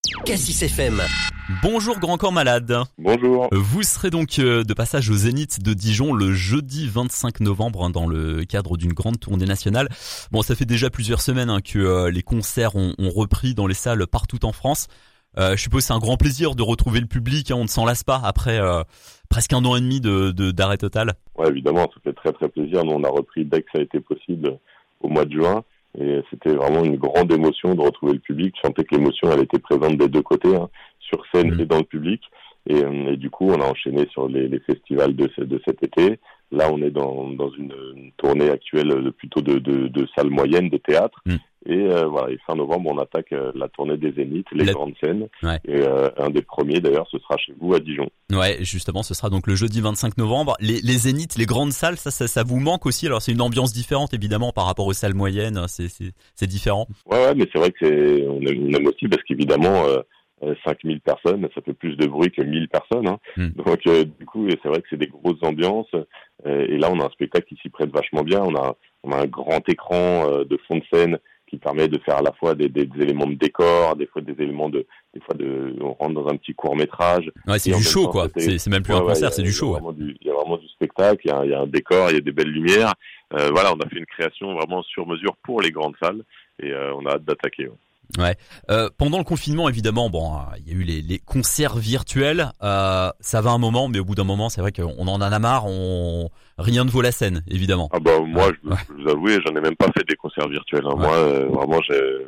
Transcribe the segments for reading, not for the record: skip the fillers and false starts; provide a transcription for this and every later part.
Cassis FM. Bonjour Grand Corps Malade. Bonjour. Vous serez donc de passage au Zénith de Dijon le jeudi 25 novembre dans le cadre d'une grande tournée nationale. Bon, ça fait déjà plusieurs semaines que les concerts ont repris dans les salles partout en France. Je suppose que c'est un grand plaisir de retrouver le public, on ne s'en lasse pas après presque 1 an et demi d'arrêt total. Ouais, évidemment, ça fait très très plaisir. Nous, on a repris dès que ça a été possible au mois de juin. Et c'était vraiment une grande émotion de retrouver le public. Je sentais que l'émotion, elle était présente des deux côtés, sur scène et dans le public. Et du coup, on a enchaîné sur les festivals de cet été. Là, on est dans une tournée actuelle plutôt de salles moyennes, de théâtre. Et voilà, et fin novembre, on attaque la tournée des Zéniths, les grandes scènes. Ouais. Et un des premiers, d'ailleurs, ce sera chez vous à Dijon. Ouais, justement, ce sera donc le jeudi 25 novembre. Les Zéniths, les grandes salles, ça vous manque aussi. Alors, c'est une ambiance différente, évidemment, par rapport aux salles moyennes. C'est différent. Ouais, mais c'est vrai que on aime aussi parce qu'évidemment, 5000 personnes, ça fait plus de bruit que 1000 personnes. Donc, du coup, c'est vrai que c'est des grosses ambiances. Et là, on a un spectacle qui s'y prête vachement bien. On a un grand écran de fond de scène qui permet de faire à la fois des éléments de décor, des fois on rentre dans un petit court-métrage. Ouais, c'est du show, quoi. C'est même plus un concert, c'est du show. Il y a vraiment du spectacle, il y a un décor, il y a des belles lumières. Voilà, on a fait une création vraiment sur mesure pour les grandes salles et on a hâte d'attaquer. Ouais. Pendant le confinement, évidemment, il y a eu les concerts virtuels. Ça va un moment, mais au bout d'un moment, c'est vrai qu'on en a marre. Rien ne vaut la scène, évidemment. Moi, je vous avouer, j'en ai même pas fait des concerts virtuels. Ouais. Moi, vraiment,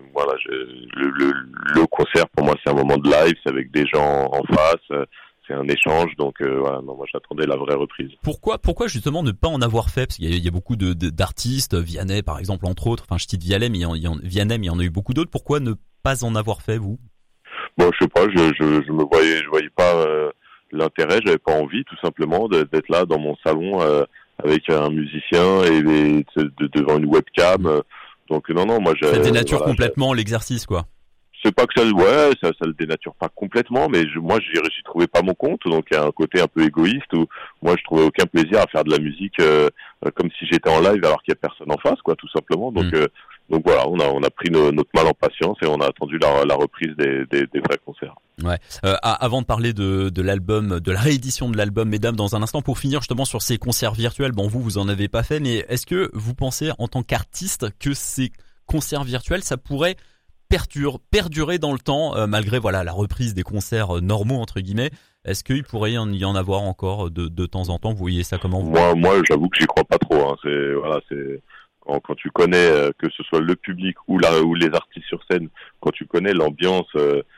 le concert pour moi, c'est un moment de live, c'est avec des gens en face. C'est un échange, donc moi j'attendais la vraie reprise. Pourquoi justement ne pas en avoir fait? Parce qu'il y a beaucoup d'artistes, Vianney par exemple entre autres. Enfin, je cite Vianney, mais il y en a eu beaucoup d'autres. Pourquoi ne pas en avoir fait, vous? Bon, je sais pas, je me voyais pas l'intérêt. J'avais pas envie, tout simplement, d'être là dans mon salon avec un musicien et devant une webcam. Donc non, moi ça dénature complètement l'exercice, quoi. C'est pas que ça le dénature pas complètement, mais j'y trouvais pas mon compte, donc il y a un côté un peu égoïste où moi je trouvais aucun plaisir à faire de la musique comme si j'étais en live alors qu'il y a personne en face, quoi, tout simplement. Donc voilà, on a pris notre mal en patience et on a attendu la reprise des vrais concerts. Ouais. Avant de parler de l'album, de la réédition de l'album Mesdames dans un instant, pour finir justement sur ces concerts virtuels, vous en avez pas fait, mais est-ce que vous pensez en tant qu'artiste que ces concerts virtuels, ça pourrait perdurer dans le temps malgré la reprise des concerts normaux entre guillemets? Est-ce qu'il pourrait y en avoir encore de temps en temps? Vous voyez ça comment? Moi j'avoue que j'y crois pas trop. C'est quand tu connais que ce soit le public ou les artistes sur scène, quand tu connais l'ambiance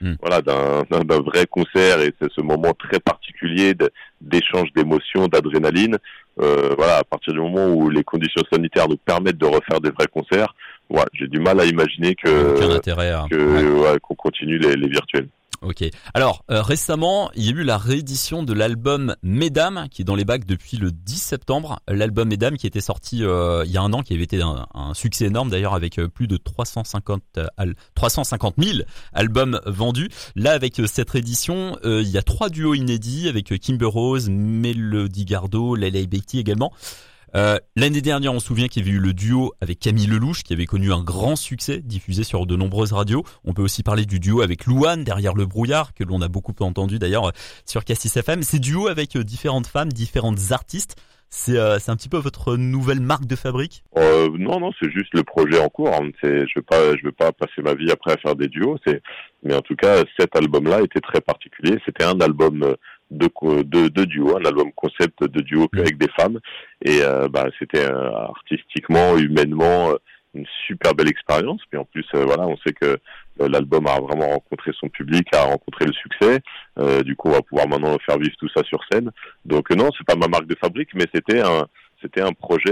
d'un vrai concert et c'est ce moment très particulier d'échange d'émotions, d'adrénaline. À partir du moment où les conditions sanitaires nous permettent de refaire des vrais concerts, j'ai du mal à imaginer aucun intérêt qu'on continue les virtuels. Ok. Alors récemment, il y a eu la réédition de l'album Mesdames qui est dans les bacs depuis le 10 septembre. L'album Mesdames qui était sorti il y a 1 an, qui avait été un succès énorme d'ailleurs avec plus de 350 000 albums vendus. Là avec cette réédition, il y a 3 duos inédits avec Kimber Rose, Mélodie Gardot, Leila Bekti également. L'année dernière, on se souvient qu'il y avait eu le duo avec Camille Lelouch qui avait connu un grand succès diffusé sur de nombreuses radios. On peut aussi parler du duo avec Louane derrière le brouillard que l'on a beaucoup entendu d'ailleurs sur Cassis FM. Ces duos avec différentes femmes, différentes artistes, c'est un petit peu votre nouvelle marque de fabrique? Non, c'est juste le projet en cours. Je veux pas passer ma vie après à faire des duos. Mais en tout cas, cet album-là était très particulier. C'était un album de duo, un album concept de duo avec des femmes. Et c'était artistiquement, humainement, une super belle expérience. Puis en plus, on sait que l'album a vraiment rencontré son public, a rencontré le succès. Du coup, on va pouvoir maintenant faire vivre tout ça sur scène. Donc non, c'est pas ma marque de fabrique, mais c'était un projet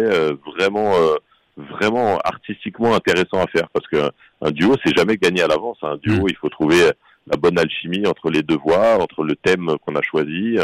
vraiment artistiquement intéressant à faire, parce que un duo, c'est jamais gagné à l'avance. Un duo, il faut trouver la bonne alchimie entre les deux voix, entre le thème qu'on a choisi,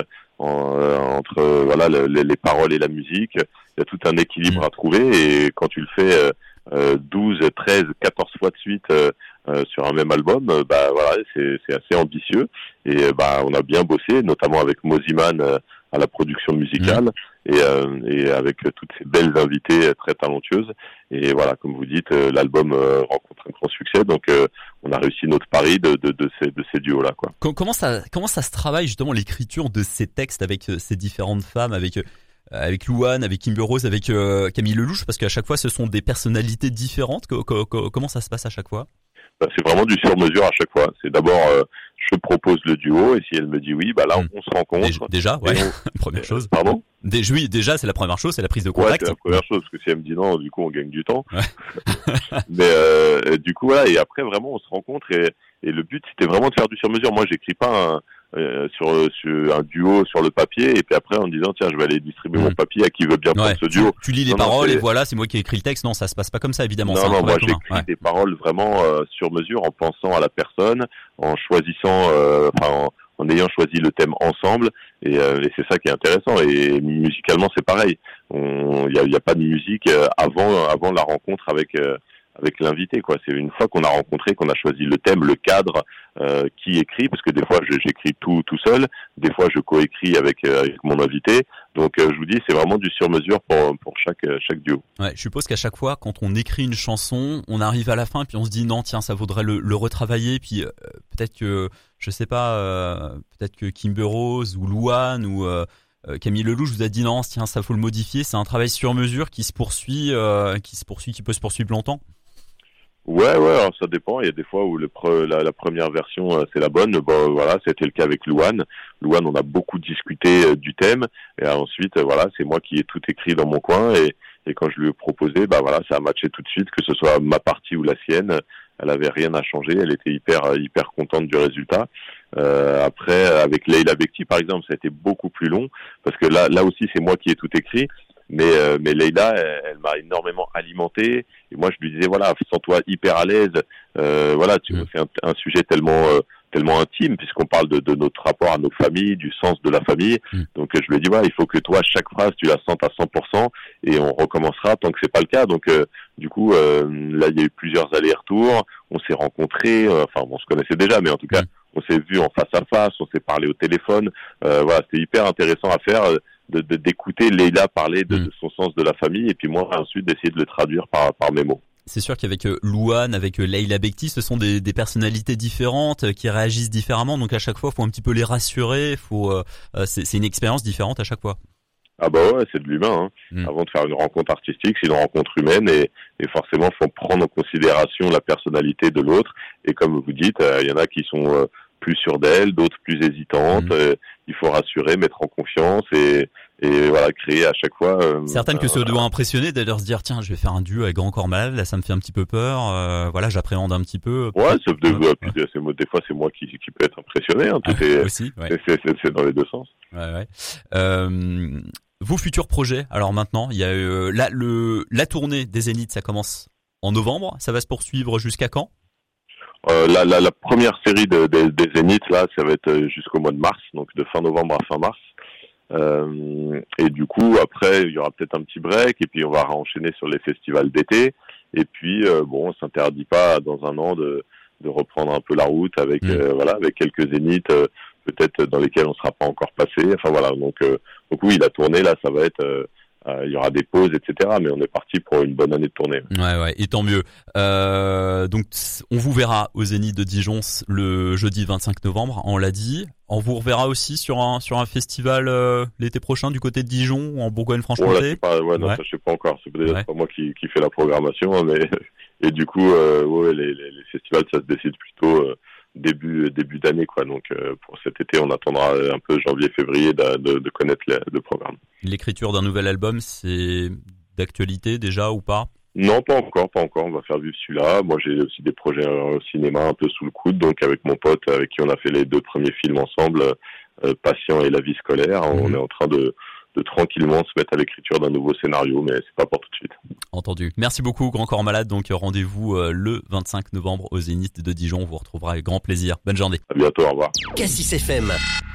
entre les paroles et la musique. Il y a tout un équilibre à trouver, et quand tu le fais 12, 13, 14 fois de suite sur un même album, c'est assez ambitieux. Et on a bien bossé, notamment avec Moziman à la production musicale et avec toutes ces belles invitées très talentueuses. Et voilà, comme vous dites, l'album rencontre un grand succès. Donc on a réussi notre pari de ces duos-là, quoi. Comment ça se travaille justement l'écriture de ces textes avec ces différentes femmes, avec Louane, avec Kimber Rose, avec Camille Lelouch, parce qu'à chaque fois ce sont des personnalités différentes. Comment ça se passe à chaque fois? C'est vraiment du sur-mesure à chaque fois. C'est d'abord, je propose le duo et si elle me dit oui, là on se rencontre. Déjà, ouais. Première chose. Pardon? Oui, déjà c'est la première chose, c'est la prise de contact. Ouais, c'est la première chose, parce que si elle me dit non, du coup on gagne du temps. Ouais. Mais du coup voilà, et après vraiment on se rencontre et le but c'était vraiment de faire du sur-mesure. Moi j'écris pas sur un duo sur le papier et puis après en disant tiens je vais aller distribuer mon papier à qui veut bien prendre ce duo. Tu lis les paroles et voilà c'est moi qui ai écrit le texte. Non, ça se passe pas comme ça évidemment. Non, moi j'écris des paroles vraiment sur mesure en pensant à la personne, en choisissant en ayant choisi le thème ensemble et c'est ça qui est intéressant. Et musicalement c'est pareil, il y a pas de musique avant la rencontre avec l'invité, quoi. C'est une fois qu'on a rencontré, qu'on a choisi le thème, le cadre, qui écrit, parce que des fois j'écris tout seul, des fois je coécris avec mon invité. Donc je vous dis, c'est vraiment du sur-mesure pour chaque duo. Ouais, je suppose qu'à chaque fois, quand on écrit une chanson, on arrive à la fin puis on se dit non, tiens, ça vaudrait le retravailler. Puis peut-être que je sais pas, peut-être que Kimber Rose ou Louane ou Camille Lelouch vous a dit non, tiens, ça faut le modifier. C'est un travail sur mesure qui se poursuit, qui peut se poursuivre longtemps. Ouais, alors ça dépend. Il y a des fois où la première version c'est la bonne. Bon, voilà, c'était le cas avec Louane. Louane, on a beaucoup discuté du thème. Et ensuite, voilà, c'est moi qui ai tout écrit dans mon coin. Et quand je lui ai proposé, voilà, ça a matché tout de suite, que ce soit ma partie ou la sienne. Elle avait rien à changer. Elle était hyper contente du résultat. Après, avec Leila Bekti, par exemple, ça a été beaucoup plus long parce que là aussi, c'est moi qui ai tout écrit. Mais Leila, elle m'a énormément alimenté et moi je lui disais voilà, sens-toi hyper à l'aise, voilà, tu me fais un sujet tellement intime puisqu'on parle de notre rapport à nos familles, du sens de la famille. Donc je lui ai dit voilà, il faut que toi chaque phrase tu la sentes à 100% et on recommencera tant que c'est pas le cas. Donc du coup là il y a eu plusieurs allers-retours, on s'est rencontrés, on se connaissait déjà mais en tout cas on s'est vu en face à face, on s'est parlé au téléphone. Voilà, c'était hyper intéressant à faire. D'écouter Leila parler de son sens de la famille et puis moi ensuite d'essayer de le traduire par mes mots. C'est sûr qu'avec Louane, avec Leila Bekti, ce sont des personnalités différentes qui réagissent différemment, donc à chaque fois, faut un petit peu les rassurer. C'est une expérience différente à chaque fois. Ah ouais, c'est de l'humain. Avant de faire une rencontre artistique, c'est une rencontre humaine et forcément, faut prendre en considération la personnalité de l'autre. Et comme vous dites, il y en a qui sont plus sûres d'elles, d'autres plus hésitantes. Il faut rassurer, mettre en confiance et voilà, créer à chaque fois. Certaines que ça doit impressionner d'ailleurs se dire tiens, je vais faire un duo avec Grand Corps Malade, là ça me fait un petit peu peur. Voilà, j'appréhende un petit peu. Ouais, des fois c'est moi qui peut être impressionné. Tout est aussi. Ouais. C'est dans les deux sens. Ouais. Vos futurs projets. Alors maintenant, il y a la tournée des Zéniths, ça commence en novembre. Ça va se poursuivre jusqu'à quand? La première série des Zéniths là, ça va être jusqu'au mois de mars, donc de fin novembre à fin mars. Et du coup après il y aura peut-être un petit break et puis on va enchaîner sur les festivals d'été et puis on s'interdit pas dans un an de reprendre un peu la route avec avec quelques Zéniths peut-être dans lesquels on sera pas encore passé. Enfin voilà, donc oui, la tournée là ça va être il y aura des pauses, etc. Mais on est parti pour une bonne année de tournée. Ouais, et tant mieux. Donc, on vous verra au Zénith de Dijon le jeudi 25 novembre, on l'a dit. On vous reverra aussi sur un festival l'été prochain du côté de Dijon ou en Bourgogne-Franche-Comté. Ça je sais pas encore. C'est peut-être pas moi qui fait la programmation, mais et du coup, les festivals ça se décide plutôt début d'année, quoi. Donc pour cet été, on attendra un peu janvier-février de connaître le programme. L'écriture d'un nouvel album, c'est d'actualité déjà ou pas? Non, pas encore. On va faire vivre celui-là. Moi, j'ai aussi des projets au cinéma un peu sous le coude, donc avec mon pote avec qui on a fait les 2 premiers films ensemble, Patient et La vie scolaire. On est en train de tranquillement se mettre à l'écriture d'un nouveau scénario, mais c'est pas pour tout de suite. Entendu. Merci beaucoup, Grand Corps Malade. Donc rendez-vous le 25 novembre au Zénith de Dijon. On vous retrouvera avec grand plaisir. Bonne journée. À bientôt, au revoir. Cassis FM.